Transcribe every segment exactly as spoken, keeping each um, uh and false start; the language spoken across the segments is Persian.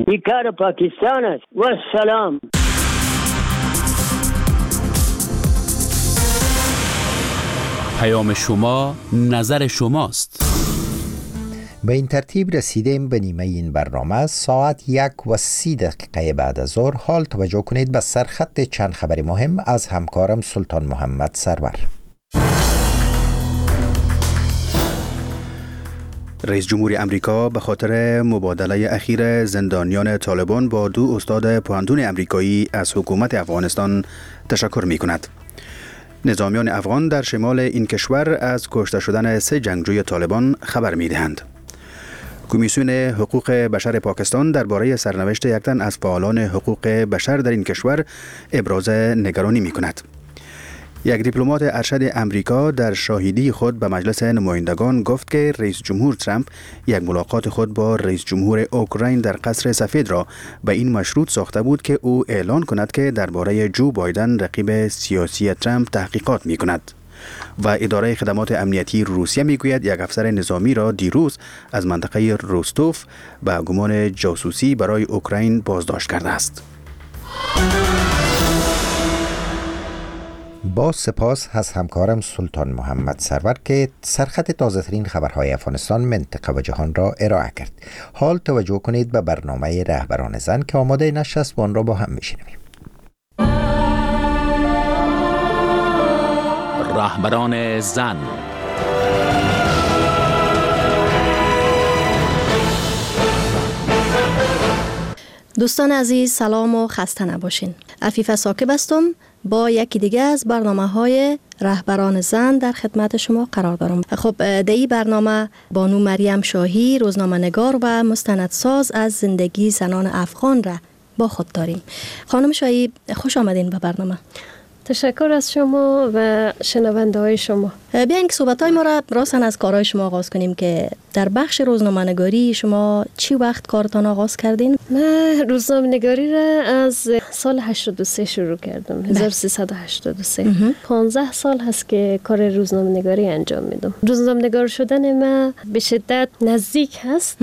این کار پاکستان است. و سلام. پیام شما نظر شماست. به این ترتیب رسیدیم به نیمه این برنامه. ساعت یک و سی دقیقه بعد از ظهر. حال توجه کنید به سرخط چند خبر مهم از همکارم سلطان محمد سرور. رئیس جمهور امریکا به خاطر مبادله اخیر زندانیان طالبان با دو استاد پوهنتون امریکایی از حکومت افغانستان تشکر می کند. نظامیان افغان در شمال این کشور از کشته شدن سه جنگجوی طالبان خبر می دهند. کمیسیون حقوق بشر پاکستان درباره سرنوشت یک تن از فعالان حقوق بشر در این کشور ابراز نگرانی می کند. یک دیپلمات ارشد امریکا در شاهدی خود به مجلس نمایندگان گفت که رئیس جمهور ترامپ یک ملاقات خود با رئیس جمهور اوکراین در قصر سفید را به این مشروط ساخته بود که او اعلان کند که درباره جو بایدن رقیب سیاسی ترامپ تحقیقات می کند. و اداره خدمات امنیتی روسیه می گوید یک افسر نظامی را دیروز از منطقه روستوف به گمان جاسوسی برای اوکراین بازداشت کرده است. با سپاس از همکارم سلطان محمد سرور که سرخط تازه ترین خبرهای افغانستان، منطقه و جهان را ارائه کرد. حال توجه کنید به برنامه رهبران زن که آماده نشست و آن را با هم میشنویم. رهبران زن. دوستان عزیز، سلام و خسته نباشین. عفیفه ساکب هستم. با یکی دیگه از برنامه‌های رهبران زن در خدمت شما قرار دارم. خب در این برنامه بانو مریم شاهی، روزنامه‌نگار و مستندساز از زندگی زنان افغان را با خود داریم. خانم شاهی، خوش آمدین به برنامه. تشکر از شما و شنونده های شما. بیاین که صحبت های ما را راستن از کارهای شما آغاز کنیم که در بخش روزنامه‌نگاری شما چی وقت کارتان آغاز کردین؟ من روزنامه‌نگاری را از سال هشتاد و سه شروع کردم. هزار و سیصد و هشتاد و سه. پانزده سال هست که کار روزنامه‌نگاری انجام میدم. روزنامه‌نگار شدن من به شدت نزدیک هست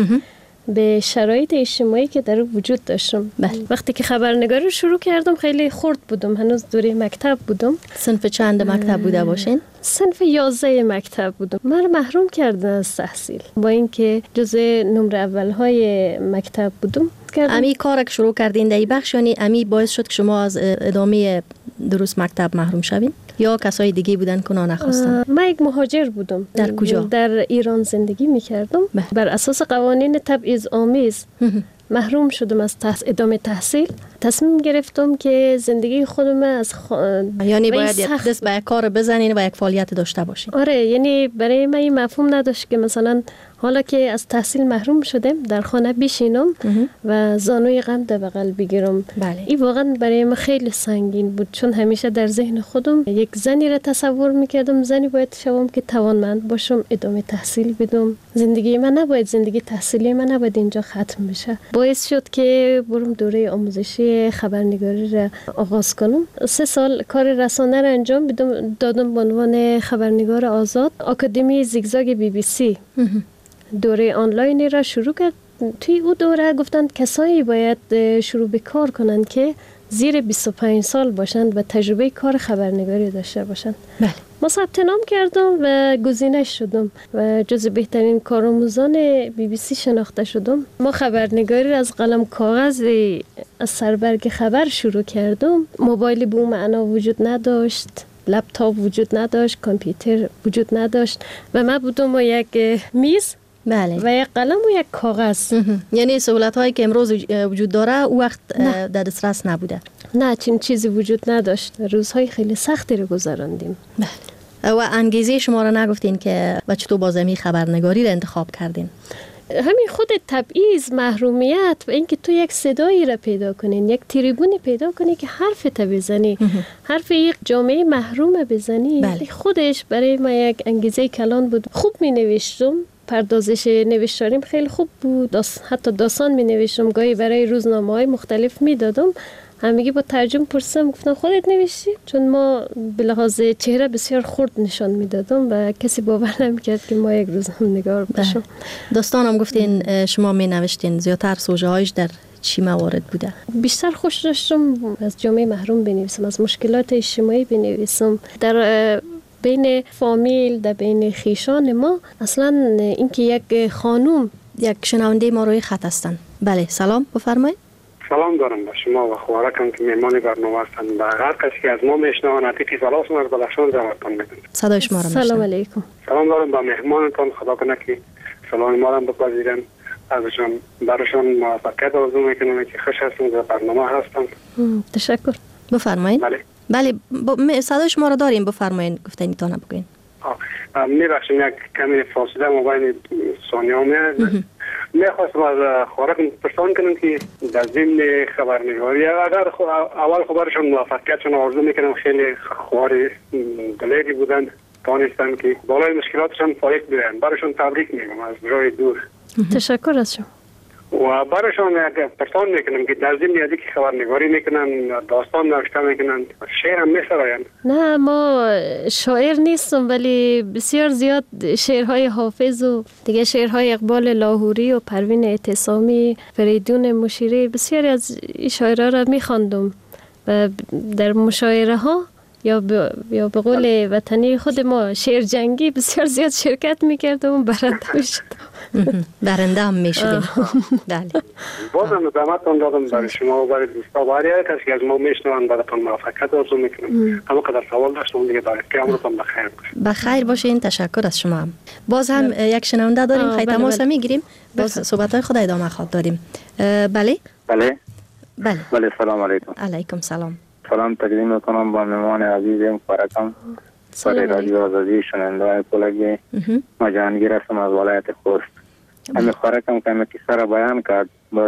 به شرایط اجتماعی که در وجود داشتم. بله. وقتی که خبرنگاری رو شروع کردم خیلی خرد بودم، هنوز دوره مکتب بودم. صنف چند مکتب بوده باشین؟ صنف یازده مکتب بودم. من محروم کردن از تحصیل با اینکه جزء نمره اولهای مکتب بودم. امی کارک شروع کردین در این بخش، یعنی امی باعث شد که شما از ادامه دروس مکتب محروم شوین یا کسای دیگه بودن که اونا نخواستن؟ من یک مهاجر بودم. در کجا؟ در ایران زندگی میکردم. بر اساس قوانین تبعیض آمیز محروم شدم از تحص... ادامه تحصیل. تصمیم گرفتم که زندگی خودم از خ... یعنی باید یک دست به یک کار بزنین و یک فعالیت داشته باشین. آره، یعنی برای من این مفهوم نداشت که مثلا حالا که از تحصیل محروم شدم در خانه بشینم و زانوی غم در بغل بگیرم. بله. این واقعا برای من خیلی سنگین بود، چون همیشه در ذهن خودم یک زنی را تصور میکردم، زنی باید شوم که توانمند باشم، ادامه تحصیل بدم. زندگی من نباید، زندگی تحصیلی من نباید اینجا ختم بشه. باعث شد که برم دوره آموزشی خبرنگاری را آغاز کنم. سه سال کار رسانه را انجام دادم به عنوان خبرنگار آزاد. آکادمی زیگزاگ بی بی سی دوره آنلاینی را شروع کرد. توی او دوره گفتند کسایی باید شروع به کار کنند که زیر بیست و پنج سال باشند و تجربه کار خبرنگاری داشته باشند. بله. ما ثبت نام کردم و گزینه شدم و جز بهترین کارآموزان بی بی سی شناخته شدم. ما خبرنگاری را از قلم کاغذ از سربرگ خبر شروع کردم. موبایلی به اون معنا وجود نداشت، لپتاپ وجود نداشت، کامپیوتر وجود نداشت و ما بودم و یک میز بله. و یک قلم و یک کاغذ. یعنی سهولت هایی که امروز وجود داره او وقت در دسترس نبوده. نه، چنین چیزی وجود نداشت. روزهای خیلی سختی رو گذراندیم. بله. و انگیزه شما را نگفتین که و چطور بازمی خبرنگاری را انتخاب کردین؟ همین خود تبعیض، محرومیت و اینکه تو یک صدایی را پیدا کنین، یک تریبونی پیدا کنی که حرف بزنی، حرف یک جامعه محروم بزنی. بله. خودش برای ما یک انگیزه کلان بود. خوب می نوشتم، پردازش نوشتاریم خیلی خوب بود، داست... حتی داستان می نوشتم، گاهی برای روزنامه های مختلف می دادم. همگی با ترجمه پرسیدم، گفتن خودت نوشتی؟ چون ما به لحاظ چهره بسیار خرد نشان میدادم و کسی باور نمیکرد که ما یک روزنامه‌نگار باشم. داستانم گفتین شما می نوشتین، زیادتر سوژه هایش در چی موارد بوده؟ بیشتر خوش داشتم از جامعه محروم بنویسم، از مشکلات اجتماعی بنویسم. در بین فامیل، در بین خیشان ما اصلا اینکه یک خانوم. یک شنونده ما روی خط هستن. بله سلام بفرمایید. سلام دارم به شما و خوارکم که مهمان برنامه هستند. به هر کسی که از ما میشنوند عتیقی سلام از بلخشان دعوتتان میکنم. صدای شما را میشنوم. سلام علیکم. سلام دارم به مهمانتان، خدا کنه که سلام ما را بپذیرن. ازشان براشان موفقیت آرزو میکنم که خوش هستم در برنامه هستم. تشکر. بفرمایید. بله. بله ب... صدای شما را داریم، بفرمایید گفتنیتون بگوین. میبخشیم یک کمی فاصله مابین ثانیه میاد. میخواستم از خوارکم پرسان کنم که در ضمن خبرنگاری اگر اول خبرشون موفقیتشون آرزو میکنم، خیلی خوار دلیری بودن، دانستن که بالای مشکلاتشون فایق بیرن، براشون تبریک میگم از جای دور. تشکر از شما. و براشون پرسان میکنم که در ضمن یادی که خبرنگاری میکنن، داستان نوشته میکنن، شعر هم میسراین؟ نه ما شاعر نیستم، ولی بسیار زیاد شعرهای حافظ و دیگه شعرهای اقبال لاهوری و پروین اعتصامی، فریدون مشیری، بسیاری از این شاعرها را میخواندم و در مشاعره ها یا ب... یا به قول وطنی خود ما شعر جنگی بسیار زیاد شرکت میکردم و برنده میشدم. برنده هم میشدیم. بله. بازم دعوتتون دادم برای شما و برای دوستا و هر کسی که از ما میشنوند براتون موفقیت آرزو میکنم. اما قدر سوال داشتم دیگه دارید که عمرتون بخیر باشه. بخیر باشین. تشکر از شما هم. باز هم یک شنونده داریم، خیلی تماس میگیریم، باز صحبت‌های خود ادامه خواهد داریم. بله؟ بله. بله. بله سلام علیکم. علیکم سلام. سلام تقدیم میکنم با مهمان عزیزم خوارکم برای رادیو آزادی شنونده کلگی. ما جهانگیر هستم از ولایت خوست. همین خوارکم که همین کیسه را بیان کرد،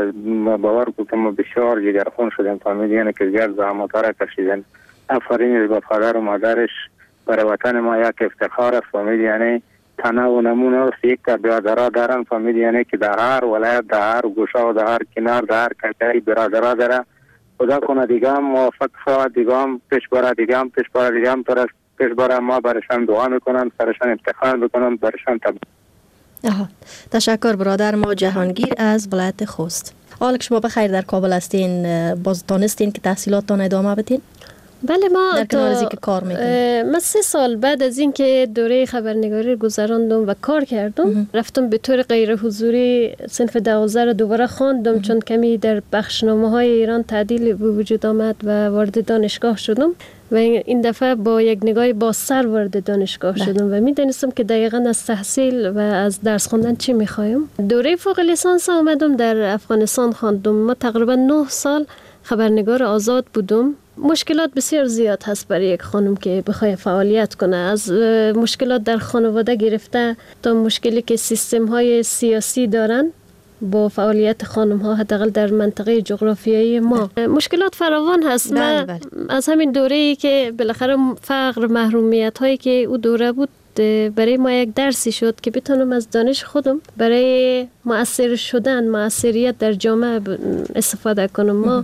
باور کنم ما بسیار جگرخون شدیم، فهمیدیم که زیاد زحمت را کشیدن. آفرین به پدر و مادرش، برای وطن ما یک افتخار است. فهمید یعنی تنه و نمونه است، یک تا برادرها دارن. فهمید یعنی که در هر ولایت، در هر گوشه و در هر کنار، در هر کجای برادرها داره. خدا کنه دیگه هم موفق شود، دیگه هم پیش بره، دیگه هم پیش بره، دیگه هم پیش بره. ما برشان دعا میکنم، برشان افتخار میکنم، برشان تبریک. آها. تشکر برادر ما جهانگیر از ولایت خوست. حالا که شما بخیر در کابل هستین، باز دانستین که تحصیلاتتان ادامه بدین؟ بله ما در کنار از اینکه کار میکنیم. من سه سال بعد از اینکه دوره خبرنگاری گذراندم و کار کردم، رفتم به طور غیر حضوری صنف دوازده رو دوباره خواندم، چون کمی در بخشنامه های ایران تعدیل به وجود آمد و وارد دانشگاه شدم و این دفعه با یک نگاه بازتر وارد دانشگاه شدم و میدانستم که دقیقاً از تحصیل و از درس خوندن چی میخوایم. دوره فوق لیسانس آمدم در افغانستان خواندم. ما تقریبا نه سال خبرنگار آزاد بودم. مشکلات بسیار زیاد هست برای یک خانم که بخواد فعالیت کنه، از مشکلات در خانواده گرفته تا مشکلی که سیستم های سیاسی دارن با فعالیت خانم ها، حداقل در منطقه جغرافیایی ما مشکلات فراوان هست. بله من بله. از همین دوره‌ای که بالاخره فقر، محرومیت هایی که او دوره بود برای ما یک درسی شد که بتونم از دانش خودم برای مؤثر شدن، مؤثریت در جامعه استفاده کنم. ما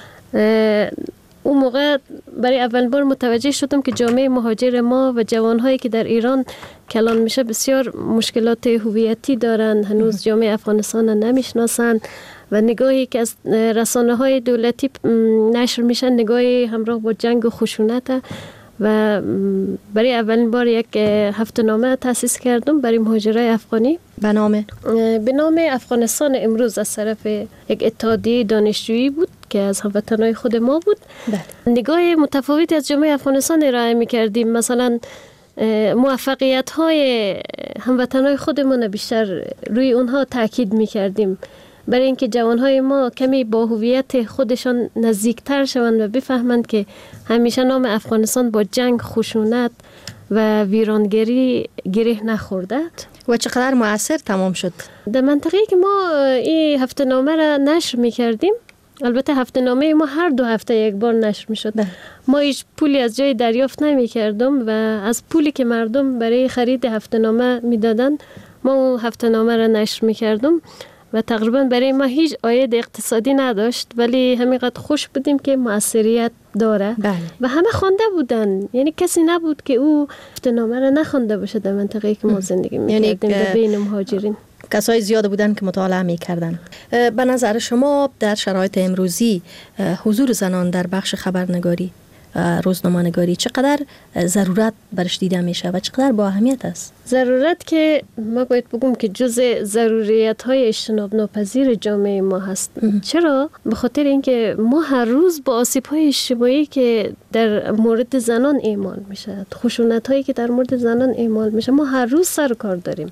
اون موقع برای اول بار متوجه شدم که جامعه مهاجر ما و جوانهایی که در ایران کلان میشه بسیار مشکلات هویتی دارن، هنوز جامعه افغانستان نمیشناسن و نگاهی که از رسانه های دولتی نشر میشن نگاهی همراه با جنگ و خشونت و برای اولین بار یک هفته نامه تأسیس کردم برای مهاجرای افغانی به نام به نام افغانستان امروز از طرف یک اتحادیه دانشجویی بود که از هموطنای خود ما بود. بله. نگاه متفاوتی از جامعه افغانستان ارائه می‌کردیم. مثلا موفقیت های هموطنای خودمون بیشتر روی اونها تاکید می‌کردیم برای اینکه جوانهای ما کمی با هویت خودشان نزدیکتر شوند و بفهمند که همیشه نام افغانستان با جنگ، خشونت و ویرانگری گره نخورده. و چقدر مؤثر تمام شد؟ در منطقه‌ای که ما این هفته نامه را نشر می‌کردیم، البته هفته نامه ما هر دو هفته یک بار نشر می‌شد. ما هیچ پولی از جای دریافت نمی‌کردیم و از پولی که مردم برای خرید هفته نامه می‌دادن ما اون هفته نامه را نشر می‌کردیم و تقریبا برای ما هیچ عاید اقتصادی نداشت، ولی همینقدر خوش بودیم که مؤثریت داره. بله. و همه خوانده بودن، یعنی کسی نبود که او هفته نامه را نخوانده باشه در منطقه‌ای که ما زندگی می‌کردیم، یعنی در بین مهاجرین. کسای زیاد بودن که مطالعه میکردن. به نظر شما در شرایط امروزی حضور زنان در بخش خبرنگاری، روزنامه‌نگاری چقدر ضرورت برش دیده میشه و چقدر با اهمیت است؟ ضرورت که ما باید بگم که جز ضروریت‌های اجتناب ناپذیر جامعه ما هست. چرا؟ به خاطر اینکه ما هر روز با آسیب‌های اجتماعی که در مورد زنان اعمال میشه، خشونت‌هایی که در مورد زنان اعمال میشه، ما هر روز سر کار داریم.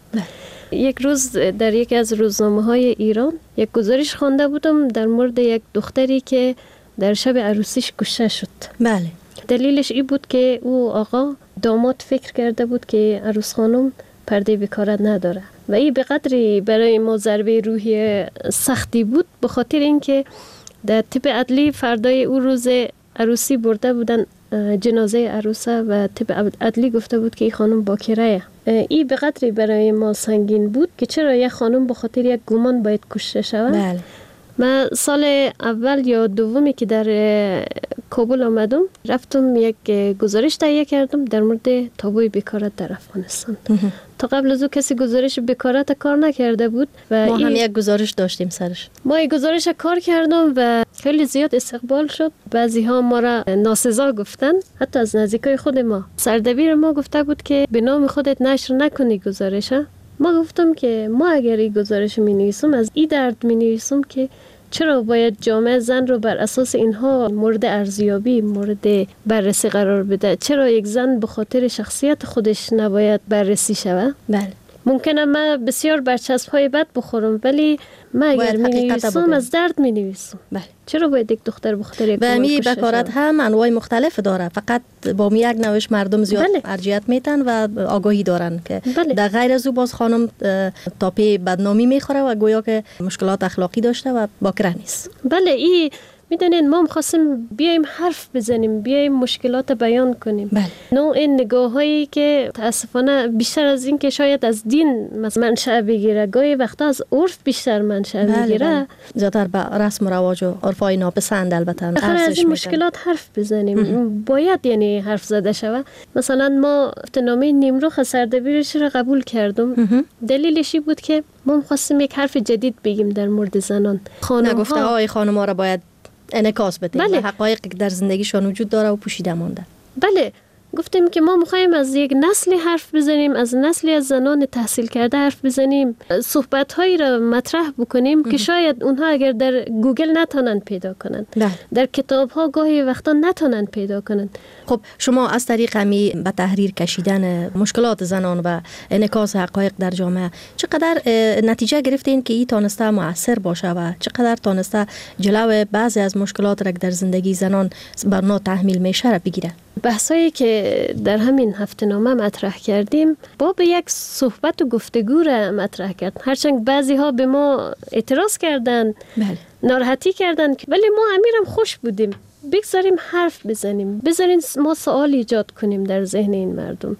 یک روز در یکی از روزنامه‌های ایران یک گزارش خوانده بودم در مورد یک دختری که در شب عروسیش کشته شد. بله. دلیلش این بود که او آقا داماد فکر کرده بود که عروس خانم پرده بکارت نداره و این به قدری برای ما ضربه روحی سختی بود، به خاطر اینکه در طب عدلی فردای او روز عروسی برده بودن جنازه عروسه و طب عدلی گفته بود که این خانم باکره. این به قدری برای ما سنگین بود که چرا یک خانم به خاطر یک گمان باید کشته شود. بله. من سال اول یا دومی که در کابل آمدم رفتم یک گزارش تهیه کردم در مورد تابوی بیکارت در افغانستان. تا قبل از او کسی گزارش بیکارت کار نکرده بود و ما هم یک گزارش داشتیم سرش. ما یک گزارش کار کردم و خیلی زیاد استقبال شد. بعضی ها ما را ناسزا گفتن، حتی از نزدیکای خود ما. سردبیر ما گفته بود که به نام خودت نشر نکنی گزارش. ما گفتم که ما اگر این گزارش می نویسم از این درد می نویسم که چرا باید جامعه زن رو بر اساس اینها مورد ارزیابی، مورد بررسی قرار بده؟ چرا یک زن به خاطر شخصیت خودش نباید بررسی شود؟ بله. ممکنه من بسیار برچسب های بد بخورم ولی من اگر می نویسم از درد می نویسم. بله. چرا باید یک دختر بخاطر یک و می بکارت هم انواع مختلف داره، فقط با می یک نوش مردم زیاد بله. ارجیت میتن و آگاهی دارن که بله. در غیر از او باز خانم تاپی بدنامی میخوره و گویا که مشکلات اخلاقی داشته و باکره نیست. بله. این میدونین ما می‌خواستیم بیایم حرف بزنیم، بیایم مشکلات بیان کنیم. بله. نوع این نگاه‌هایی که متاسفانه بیشتر از این که شاید از دین منشأ بگیره، گاهی وقتا از عرف بیشتر منشأ بله بگیره. بله. زیادتر به رسم و رواج و عرفای ناپسند البته آخر از این مشکلات حرف بزنیم. باید یعنی حرف زده شود. مثلا ما افتنامه نیمروخ سردبیرش را قبول کردم. دلیلش بود که ما می‌خواستیم یک حرف جدید بگیم در مورد زنان. خانم‌ها نگفته های خانم‌ها را باید انعکاس بده. بله. حقایقی که در زندگیشون وجود داره و پوشیده مونده. بله. گفتیم که ما میخوایم از یک نسلی حرف بزنیم، از نسلی از زنان تحصیل کرده حرف بزنیم، صحبت‌هایی را مطرح بکنیم که شاید اونها اگر در گوگل نتونن پیدا کنن، ده. در کتاب‌ها گاهی وقتا نتونن پیدا کنن. خب شما از طریق همی به تحریر کشیدن مشکلات زنان و انعکاس حقایق در جامعه چقدر نتیجه گرفتین که این تانسته مؤثر باشه و چقدر تانسته جلو بعضی از مشکلات را که در زندگی زنان برنا تحمیل میشه را بگیره؟ بحثایی که در همین هفته‌نامه مطرح کردیم با به یک صحبت و گفتگو را مطرح کرد. هرچند بعضی ها به ما اعتراض کردن، بله. ناراحتی کردن، ولی ما امیرم خوش بودیم. بگذاریم حرف بزنیم، بذارین ما سوال ایجاد کنیم در ذهن این مردم.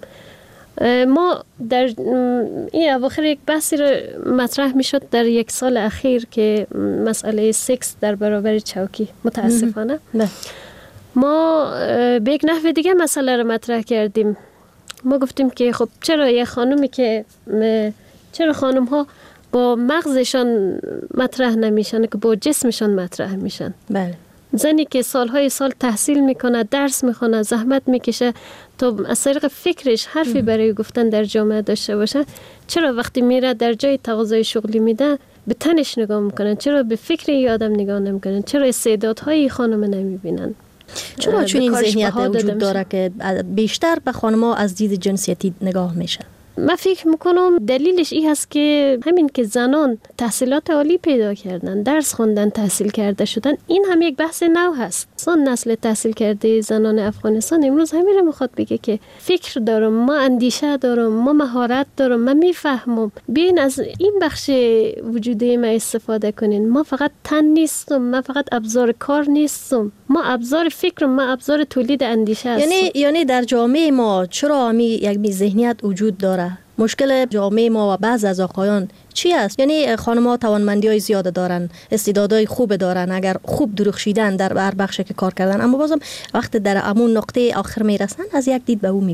ما در این اواخر یک بحثی رو مطرح می شد در یک سال اخیر که مسئله سکس در برابر چوکی متاسفانه نه. ما به یک نحو دیگه مسئله رو مطرح کردیم. ما گفتیم که خب چرا یه خانومی که چرا خانم ها با مغزشان مطرح نمیشن که با جسمشان مطرح میشن؟ بله. زنی که سالهای سال تحصیل میکنه، درس میخونه، زحمت میکشه تا از طریق فکرش حرفی برای گفتن در جامعه داشته باشه، چرا وقتی میره در جای تقاضای شغلی میده به تنش نگاه میکنن؟ چرا به فکر این آدم نگاه نمیکنن؟ چرا استعدادهای خانم نمیبینن؟ چرا چون این ذهنیت وجود داره که بیشتر به خانم‌ها از دید جنسیتی نگاه میشه؟ من فکر میکنم دلیلش این هست که همین که زنان تحصیلات عالی پیدا کردن، درس خوندن، تحصیل کرده شدن، این هم یک بحث نو هست. اصلا نسل تحصیل کرده زنان افغانستان امروز همین رو میخواد بگه که فکر دارم، ما اندیشه دارم، ما مهارت دارم، من میفهمم، بیاین از این بخش وجودی ما استفاده کنین. ما فقط تن نیستم، ما فقط ابزار کار نیستم، ما ابزار فکرم، ما ابزار تولید اندیشه هستم. یعنی یعنی در جامعه ما چرا می یک ذهنیت وجود داره؟ مشکل جامعه ما و بعض از آقایان چی است؟ یعنی خانم‌ها توانمندی‌های زیاده دارن، استعدادهای خوب دارن، اگر خوب درخشیدن در هر بخشی که کار کردن، اما بازم وقت در همون نقطه آخر میرسن از یک دید به او میبینن.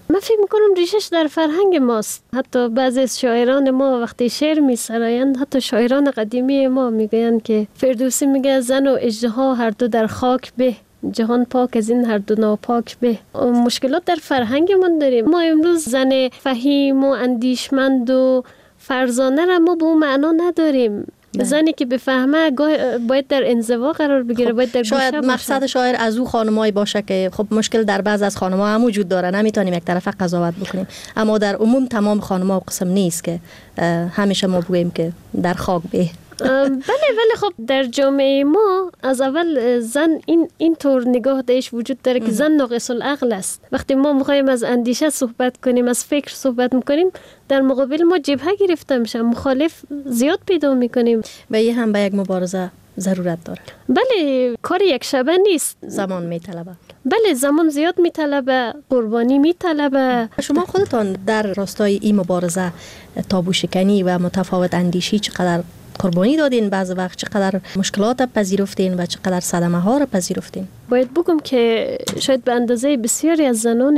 من فکر میکنم ریشش در فرهنگ ماست. حتی بعضی از شاعران ما وقتی شعر میسرایند، حتی شاعران قدیمی ما میگویند که فردوسی میگه زن و اژدها هر دو در خاک به، جهان پاک از این هر دو ناپاک به. مشکلات در فرهنگمون داریم. ما امروز زن فهیم و اندیشمند و فرزانه را ما به اون معنا نداریم. ده. زنی که بفهمه باید در انزوا قرار بگیره، خب باید در گوشه باشه. شاید مقصد شاعر از او خانمایی باشه که خب مشکل در بعض از خانم‌ها هم وجود داره، نمیتونیم یک طرفه قضاوت بکنیم، اما در عموم تمام خانم‌ها قسم نیست که همیشه ما بگوییم که در خاک به. بله ولی خب در جامعه ما از اول زن این این طور نگاه داشت وجود داره که زن ناقص العقل است. وقتی ما میخوایم از اندیشه صحبت کنیم، از فکر صحبت میکنیم، در مقابل ما جبهه گرفته میشیم، مخالف زیاد پیدا میکنیم. و یه هم به یک مبارزه ضرورت داره. بله کار یک شبه نیست، زمان میطلبه. بله زمان زیاد میطلبه، قربانی میطلبه. شما خودتان در راستای این مبارزه تابو شکنی و متفاوت اندیشی چقدر قربانی دادین، بعض وقت چقدر مشکلات پذیرفتین و چقدر صدمه ها را پذیرفتین؟ باید بگم که شاید به اندازه بسیاری از زنان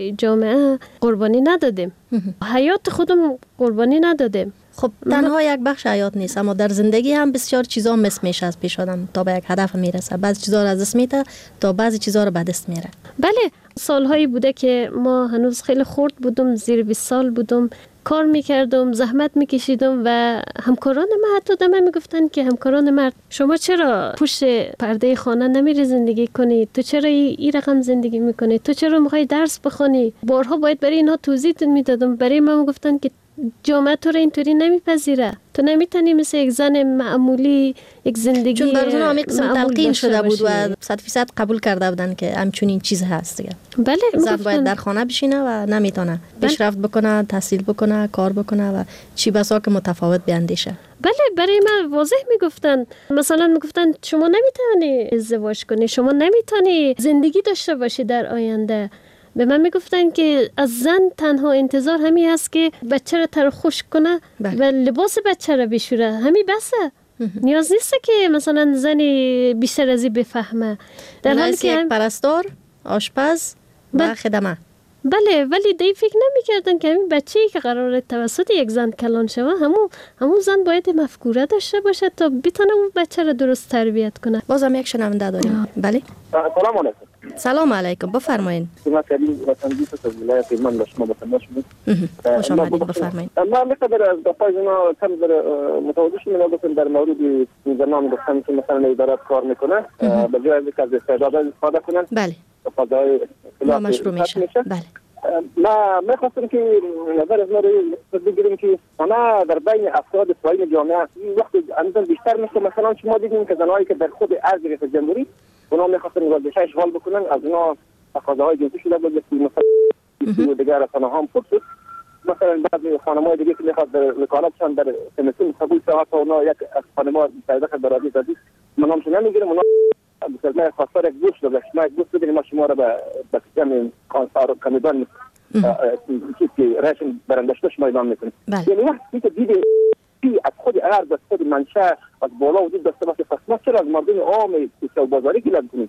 جامعه قربانی ندادیم. حیات خودم قربانی ندادیم. خب تنها یک بخش حیات نیست، اما در زندگی هم بسیار چیزا مس میشه از پیش آدم تا به یک هدف میرسه. بعضی چیزا را از دست میده تا بعضی چیزا را به دست میاره. بله سالهایی بوده که ما هنوز خیلی خرد بودم، زیر بیست سال بودم، کار میکردم، زحمت میکشیدم و همکاران من حتی دم میگفتن که همکاران مرد شما چرا پشت پرده خانه نمیری زندگی کنی؟ تو چرا این رقم زندگی میکنی؟ تو چرا میخوای درس بخونی؟ بارها باید برای اینا توضیح میدادم. برای من میگفتن که جامعه تو رو اینطوری نمیپذیره، تو نمیتونی مثل یک زن معمولی یک زندگی چون براتون همین قسم تلقین شده بود و صد فیصد قبول کرده بودن که همچنین چیز هست دیگه. بله زن باید در خانه بشینه و نمیتونه پیشرفت بکنه، تحصیل بکنه، کار بکنه و چی بسا که متفاوت بیندیشه. بله برای من واضح میگفتن، مثلا میگفتن شما نمیتونی ازدواج کنی، شما نمیتونی زندگی داشته باشی در آینده. به من میگفتن که از زن تنها انتظار همین است که بچه را تر خوش کنه بله. و لباس بچه را بشوره، همین بسه. نیاز نیست که مثلا زنی بیشتر از این بفهمه. در حالی که یک پرستار، آشپز و خدمه. بله ولی دی فکر نمی‌کردن که همین بچه‌ای که قراره توسط یک زن کلان شه همون همون زن باید مفکوره داشته باشه تا بتونه اون بچه را درست تربیت کنه. بازم یک شنونده داریم. بله سلام علیکم. سلام علیکم، بفرمایید. ما کریم وطنی از ولایت من به شما بخدمت شدیم. خوش آمدید، بفرمایید. ما می‌خوام از دفعه اینا کم در متوجه شدم گفتن در مورد زنان گفتن که مثلا اداره کار میکنه به جای اینکه از استعداد استفاده کنن. بله. فضای مشروع میشه. بله. ما می‌خواستم که نظر از ما رو بگیریم که ما در بین افراد پایین جامعه وقتی اندازه بیشتر میشه، مثلا شما دیدین که زنایی که در خود ارز ریاست جمهوری اونا می‌خواستن وظیفه اشغال بکنن، از اونا تقاضاهای جنسی شده بود که مثلا دیگر رسانه هم پرسید، مثلا بعضی خانم‌های دیگه که می‌خواد در وکالتشان در کمیسیون قبول شود تا اونا یک از خانم‌ها صادق برادری زدی منامش نمیگیرم، اونا مثلا خواستار یک گوش داشت ما گوش بدیم ما شما را به به کمی کانسار کمیدان که راشن برندشتش ما اعلام میکنیم. یعنی وقتی که دیده از خود ارز از خود منشأ از بالا وجود داشته باشه، پس ما چرا از مردم عام کوچه بازاری گیلد کنیم؟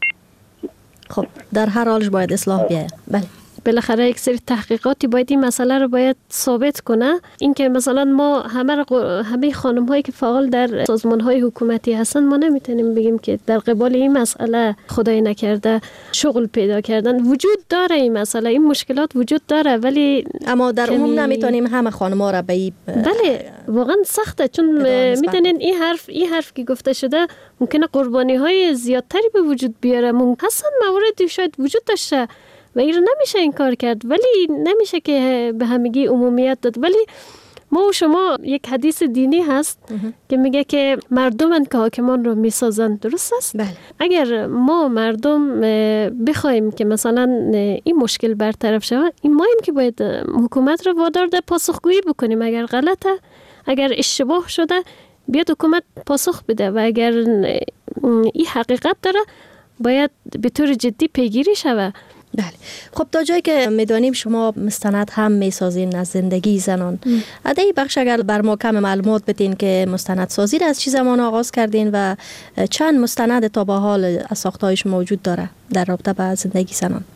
خب در هر حالش باید اصلاح بیاید. بله بالاخره یک سری تحقیقاتی باید این مسئله رو باید ثابت کنه، اینکه مثلا ما همه همه خانم هایی که فعال در سازمان های حکومتی هستن ما نمیتونیم بگیم که در قبال این مسئله خدای نکرده شغل پیدا کردن. وجود داره این مسئله، این مشکلات وجود داره، ولی اما در عموم نمیتونیم همه خانم ها را به این بله واقعا سخته، چون میدونین این حرف این حرف که گفته شده ممکنه قربانی های زیادتری به وجود بیاره. ممکن هستن مواردی شاید وجود داشته و این رو نمیشه انکار کرد، ولی نمیشه که به همگی عمومیت داد. ولی ما و شما یک حدیث دینی هست که میگه که مردمن که حاکمان رو میسازن، درست است؟ بله. اگر ما مردم بخوایم که مثلا این مشکل برطرف شود، این مایم که باید حکومت رو وادار ده پاسخگویی بکنیم. اگر غلطه، اگر اشتباه شده بیاد حکومت پاسخ بده و اگر این حقیقت داره باید به طور جدی پیگیری شود. بله. خب تا جایی که میدانیم شما مستند هم میسازین از زندگی زنان. ادای بخش اگر بر ما کم معلومات بدین که مستند سازی را از چه زمان آغاز کردین و چند مستند تا به حال از ساختهایش موجود داره در رابطه با زندگی زنان؟ من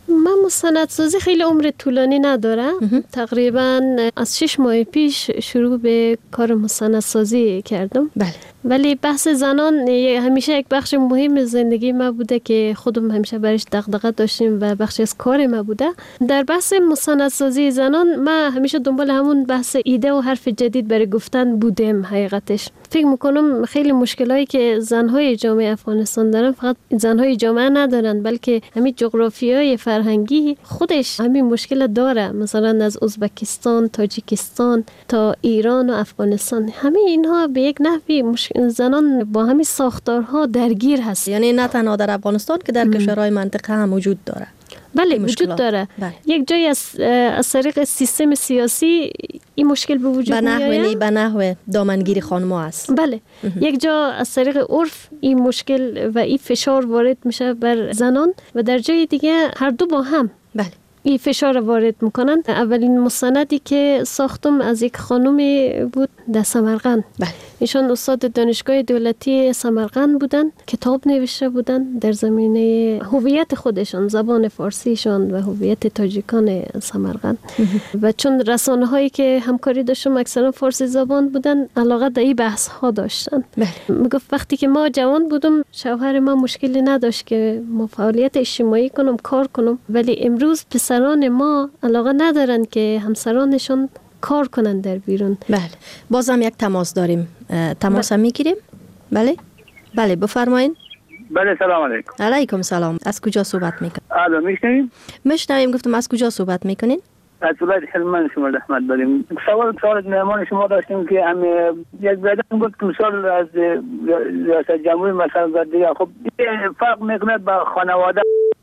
مستندسازی خیلی عمر طولانی نداره. تقریبا از شش ماه پیش شروع به کار مستندسازی کردم. بله. ولی بحث زنان همیشه یک بخش مهم زندگی ما بوده که خودم همیشه برش دغدغه داشتیم و بخشی از کار ما بوده. در بحث مستندسازی زنان ما همیشه دنبال همون بحث ایده و حرف جدید برای گفتن بودیم. حقیقتش فکر میکنم خیلی مشکلایی که زنهای جامعه افغانستان دارن فقط زنهای جامعه ندارن، بلکه همین جغرافیای فرهنگی خودش همین مشکل داره. مثلا از ازبکستان، تاجیکستان تا ایران و افغانستان، همه اینها به یک نحوی زنان با همین ساختارها درگیر هست. یعنی نه تنها در افغانستان که در کشورهای منطقه هم وجود داره. بله وجود داره. بله. یک جای از از طریق سیستم سیاسی این مشکل به وجود میاد. به نحو به نحو دامنگیری خانم‌ها است. بله. یک جا از طریق عرف این مشکل و این فشار وارد میشه بر زنان و در جای دیگه هر دو با هم. بله. این فشار وارد میکنن. اولین مستندی که ساختم از یک خانومی بود در سمرقند. بله. ایشان استاد دانشگاه دولتی سمرقند بودن، کتاب نوشته بودن در زمینه هویت خودشان، زبان فارسیشان و هویت تاجیکان سمرقند. و چون رسانه هایی که همکاری داشتم اکثرا فارسی زبان بودن، علاقه به این بحث ها داشتن. میگفت وقتی که ما جوان بودم شوهر ما مشکلی نداشت که ما فعالیت اجتماعی کنم، کار کنم، ولی امروز پسران ما علاقه ندارن که همسرانشون کار کنن در بیرون. بله. بازم یک تماس داریم. تماس هم میگیریم؟ بله. بله بفرمایید. بله سلام علیکم. علیکم سلام. از کجا صحبت میکنید؟ الو میشنوید؟ میشنویم. گفتم از کجا صحبت میکنین؟ از ولایت هلمند شمال احمد داریم. سوال سوال مهمان شما داشتیم که هم یک بدن گفت که مثال از ریاست جمهوری مثلا دیگه خب فرق میکنه با خانواده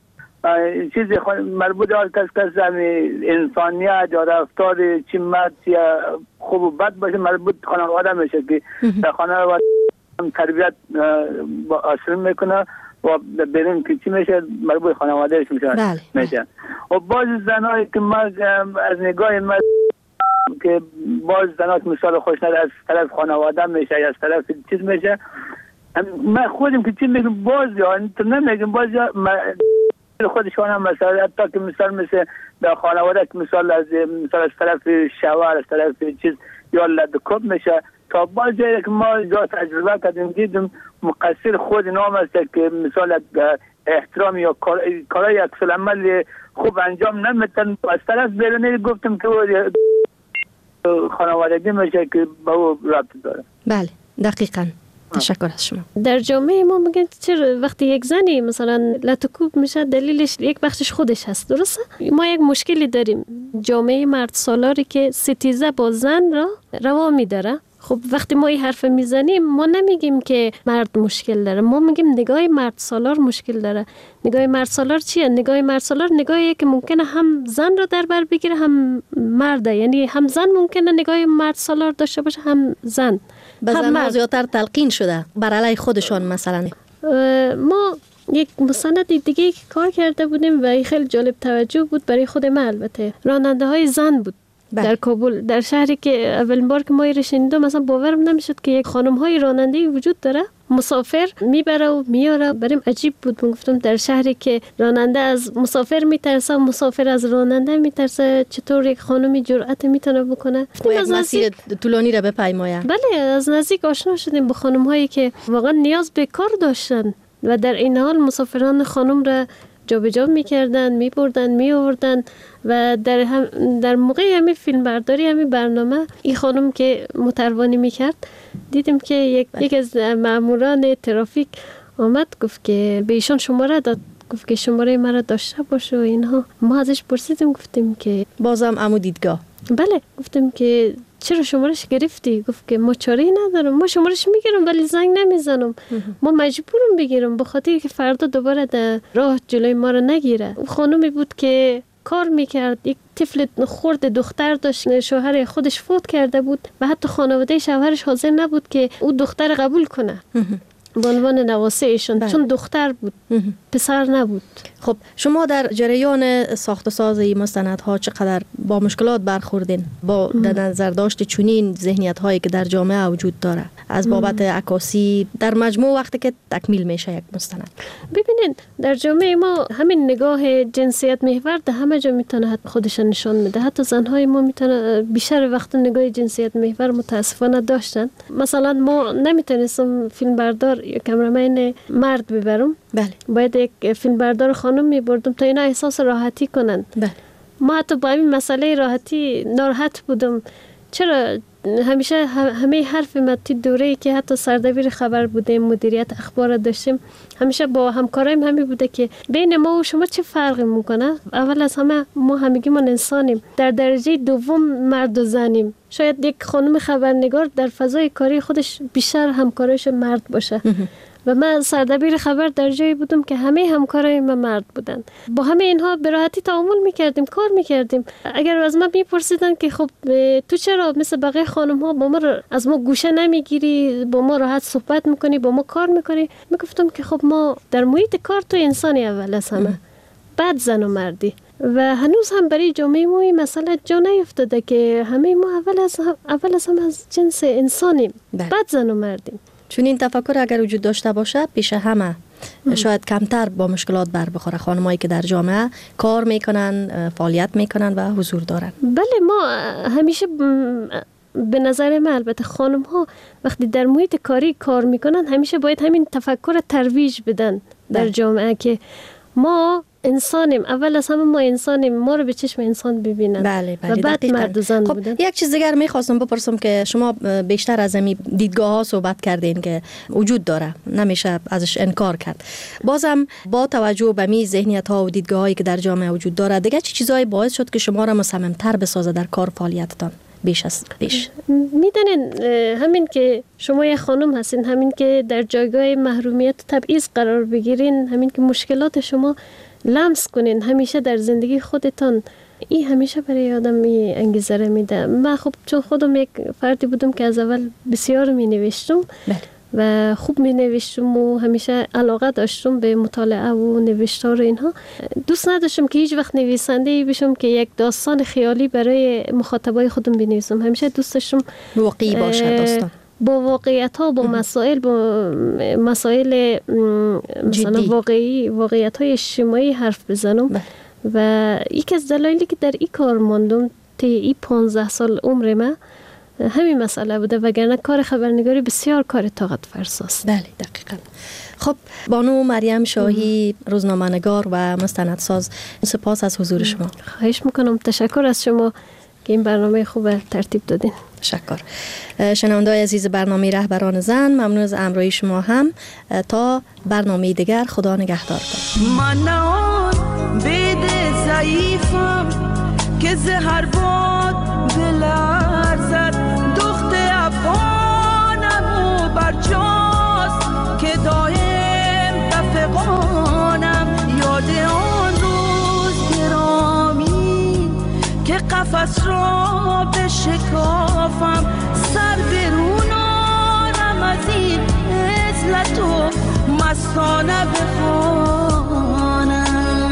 چیزی مربوط به کس کس انسانیت یا رفتار چی مرد یا خوب و بد باشه مربوط خانواده میشه که در خانواده تربیت اصل میکنه و بریم که چی میشه مربوط خانوادهش میشه. بله. میشه و باز زنایی که ما از نگاه ما که باز زنات مثال خوشنده از طرف خانواده میشه یا از طرف چیز میشه، ما خودم که چی میگم باز یا تو نمیگم باز یا خودشان هم مثلا حتی که مثال مثل در خانواده که مثال از مثال از طرف شوهر از طرف چیز یا لدکوب میشه تا باز جایی که ما جا تجربه کردیم دیدیم مقصر خود نام است که مثال احترام یا کارای اکسل عمل خوب انجام نمیتن. از طرف بیرونی گفتم که خانوادگی میشه که با او رابط داره. بله دقیقاً. تشکر از شما. در جامعه ما میگن چرا وقتی یک زنی مثلا لطکوب میشه دلیلش یک بخشش خودش هست، درسته؟ ما یک مشکلی داریم، جامعه مرد سالاری که ستیزه با زن را روا میداره. خب وقتی ما این حرف میزنیم ما نمیگیم که مرد مشکل داره، ما میگیم نگاه مرد سالار مشکل داره. نگاه مرد سالار چیه؟ نگاه مرد سالار نگاهیه که ممکنه هم زن رو در بر بگیره هم مرده، یعنی هم زن ممکنه نگاه مرد سالار داشته باشه هم زن. به زنها زیادتر تلقین شده بر علیه خودشان. مثلا ما یک مستند دیگه که کار کرده بودیم و خیلی جالب توجه بود برای خود من، البته راننده های زن بود. بله. در کابل، در شهری که اولین بار که ما رو شنیدم مثلا باورم نمیشد که یک خانم های راننده وجود داره، مسافر میبره و میاره. بریم عجیب بود. من گفتم در شهری که راننده از مسافر میترسه و مسافر از راننده میترسه چطور یک خانمی جرأت میتونه بکنه؟ از مسیر طولانی را بپیماید. بله از نزدیک آشنا شدیم با خانم هایی که واقعا نیاز به کار داشتن و در این حال مسافران خانم را جابجا میکردن، میبردن، میآوردن و در هم در موقع همین فیلم برداری همین برنامه این خانم که متروانی میکرد دیدیم که یک یک از ماموران ترافیک آمد گفت که به ایشان شماره داد، گفت که شماره مرا داشته باشه و اینها. ما ازش پرسیدیم گفتیم که بازم عمو دیدگاه. بله گفتیم که چرا شمارش گرفتی؟ گفت که ما چاره‌ای ندارم، ما شمارش میگیرم ولی زنگ نمیزنم، ما مجبورم بگیرم به خاطر که فردا دوباره در راه جلوی ما رو نگیره. خانومی بود که کار میکرد، یک طفل خرد دختر داشت، شوهر خودش فوت کرده بود و حتی خانواده شوهرش حاضر نبود که او دختر قبول کنه به عنوان نواسه ایشون، چون دختر بود، پسر نبود. خب شما در جریان ساخت و ساز این مستندها چقدر با مشکلات برخوردین با در نظر داشت چنین ذهنیت هایی که در جامعه وجود داره؟ از بابت عکاسی در مجموع وقتی که تکمیل میشه یک مستند. ببینید در جامعه ما همین نگاه جنسیت محور در همه جا میتونه خودش نشان میده. حتی زنهای ما میتونه بیشتر وقت نگاه جنسیت محور متاسفانه داشتن. مثلا ما نمیتونستم فیلم بردار یا کامرامن مرد ببرم. بله. باید یک فیلم بردار خانم میبردم تا اینا احساس راحتی کنن. بله. ما حتی با این مسئله راحتی ناراحت بودم. چرا همیشه همه حرف ما تی دوره‌ای که حتی سردبیر خبر بودیم، مدیریت اخبار داشتیم، همیشه با همکارایم همین بوده که بین ما و شما چه فرقی میکنه؟ اول از همه ما همگی ما انسانیم. در درجه دوم مرد و زنیم. شاید یک خانم خبرنگار در فضای کاری خودش بیشتر همکارش مرد باشه. و من سردبیر خبر در جایی بودم که همه همکارای من مرد بودن. با همه اینها به راحتی تعامل میکردیم، کار میکردیم. اگر از من میپرسیدن که خب تو چرا مثل بقیه خانم ها با ما از ما گوشه نمیگیری، با ما راحت صحبت میکنی، با ما کار میکنی، میگفتم که خب ما در محیط کار تو انسانی اول از همه، بعد زن و مردی. و هنوز هم برای جامعه ما این مسئله جا نیفتاده که همه ما اول از هم اول از هم از جنس انسانیم، بعد زن و مردیم. چون این تفکر اگر وجود داشته باشه پیش همه شاید کمتر با مشکلات بر بخوره خانمایی که در جامعه کار میکنن، فعالیت میکنن و حضور دارن. بله، ما همیشه به نظر من البته خانم ها وقتی در محیط کاری کار میکنن همیشه باید همین تفکر ترویج بدن در جامعه که ما انسانیم، اول از همه ما انسانیم، ما رو به چشم انسان ببینن. بله بله. و بعد مرد و زن خب بودن. یک چیز دیگر میخواستم بپرسم که شما بیشتر از این دیدگاه ها صحبت کردین که وجود داره، نمیشه ازش انکار کرد. بازم با توجه به می ذهنیت ها و دیدگاه هایی که در جامعه وجود داره، دیگه چه چیزایی باعث شد که شما را مصمم‌تر بسازه در کار فعالیتتان بیش از پیش؟ میدونین همین که شما یک خانم هستین، همین که در جایگاه محرومیت تبعیض قرار بگیرین، همین که مشکلات شما لمس کنین همیشه در زندگی خودتان، این همیشه برای آدم می انگیزه را میده. من خب چون خودم یک فردی بودم که از اول بسیار می نوشتم و خوب می نوشتم و همیشه علاقه داشتم به مطالعه و نوشتار اینها، دوست نداشتم که هیچ وقت نویسنده بشم که یک داستان خیالی برای مخاطبای خودم بنویسم. همیشه دوست داشتم واقعی باشه داستان، با واقعیت ها، با مسائل، با مسائل مثلا واقعی، واقعیت های اجتماعی حرف بزنم. بله. و یکی از دلایلی که در این کار ماندم تا این پانزده سال عمر من همین مسئله بوده، وگرنه کار خبرنگاری بسیار کار طاقت فرساست. بله دقیقاً. خب بانو مریم شاهی، روزنامه‌نگار و مستندساز، سپاس از حضور شما. خواهش میکنم. تشکر از شما که این برنامه خوب ترتیب دادین. تشکر. شنونده‌های عزیز برنامه رهبران زن، ممنون از همراهی شما هم. تا برنامه دیگر، خدا نگهدارتان. من آن بید ضعیفم که زهر باد بلرزد، دخت افغانم و برجاست که دایم دفقانم، یاد آن روز گرامی که قفس را بشکافم، سر برونانم از این عزلت و مستانه بخوانم.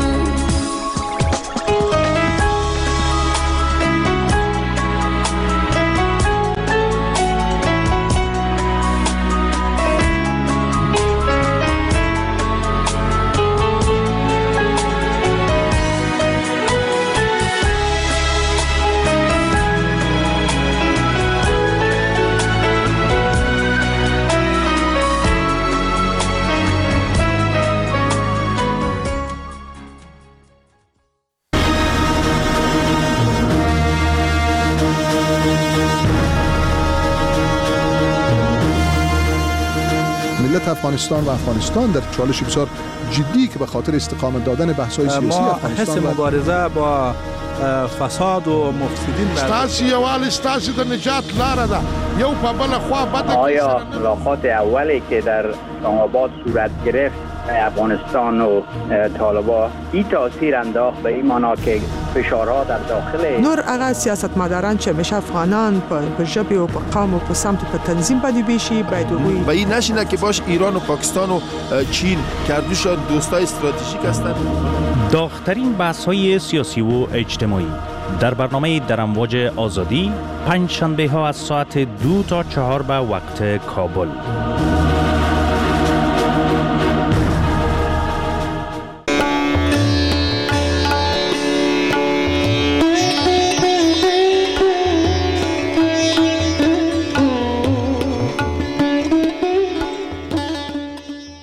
ملت افغانستان و افغانستان در چالش بسیار جدی که به خاطر استقامت دادن بحث‌های سیاسی افغانستان، ما حس مبارزه با فساد و مفسدین ستاسي یوال ستاسي د نجات لاره ده، یو په بل خوا بده. آیا ملاقات اولی که در اسلام آباد صورت گرفت افغانستان و طالبان این تاثیر انداخت به این معنا که فشارها در داخل نور اغا سیاستمداران چې مشه افغانان په ژبه او په قوم او په سمت په تنظیم باندې بشي باید وي و این نشینه که باش ایران و پاکستان و چین کردوشان دوستای استراتژیک هستند. داغ‌ترین بحث‌های سیاسی و اجتماعی در برنامه در امواج آزادی پنج شنبه ها از ساعت دو تا چهار به وقت کابل.